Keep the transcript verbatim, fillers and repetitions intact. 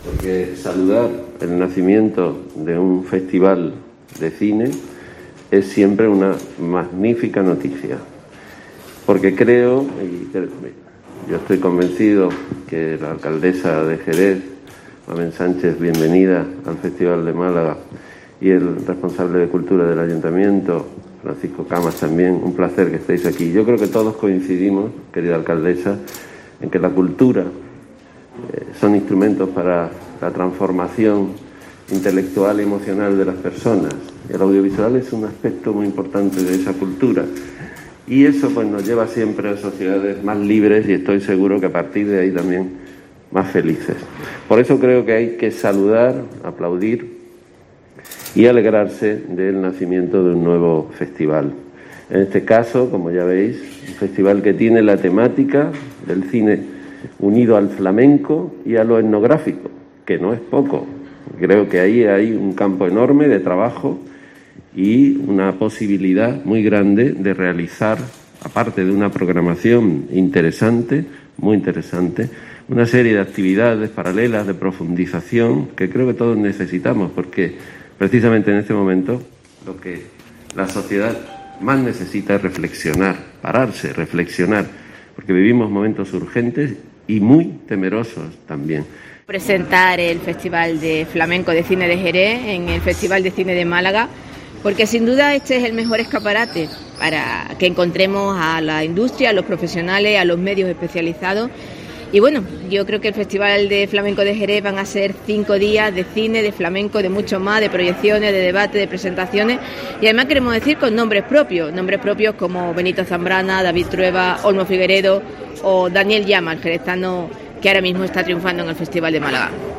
Porque saludar el nacimiento de un festival de cine es siempre una magnífica noticia. Porque creo, y yo estoy convencido que la alcaldesa de Jerez, Mamen Sánchez, bienvenida al Festival de Málaga, y el responsable de Cultura del Ayuntamiento, Francisco Camas, también, un placer que estéis aquí. Yo creo que todos coincidimos, querida alcaldesa, en que la cultura eh, son instrumentos para la transformación intelectual y emocional de las personas. El audiovisual es un aspecto muy importante de esa cultura. Y eso pues nos lleva siempre a sociedades más libres y estoy seguro que a partir de ahí también más felices. Por eso creo que hay que saludar, aplaudir y alegrarse del nacimiento de un nuevo festival. En este caso, como ya veis, un festival que tiene la temática del cine unido al flamenco y a lo etnográfico, que no es poco. Creo que ahí hay un campo enorme de trabajo y una posibilidad muy grande de realizar, aparte de una programación interesante, muy interesante, una serie de actividades paralelas de profundización que creo que todos necesitamos, porque precisamente en este momento lo que la sociedad más necesita es reflexionar, pararse, reflexionar, porque vivimos momentos urgentes y muy temerosos también. Presentar el Festival de Flamenco de Cine de Jerez en el Festival de Cine de Málaga, porque sin duda este es el mejor escaparate para que encontremos a la industria, a los profesionales, a los medios especializados. Y bueno, yo creo que el Festival de Flamenco de Jerez van a ser cinco días de cine, de flamenco, de mucho más, de proyecciones, de debate, de presentaciones. Y además queremos decir con nombres propios, nombres propios como Benito Zambrana, David Trueba, Olmo Figueredo o Daniel Llama, el jerezano que ahora mismo está triunfando en el Festival de Málaga.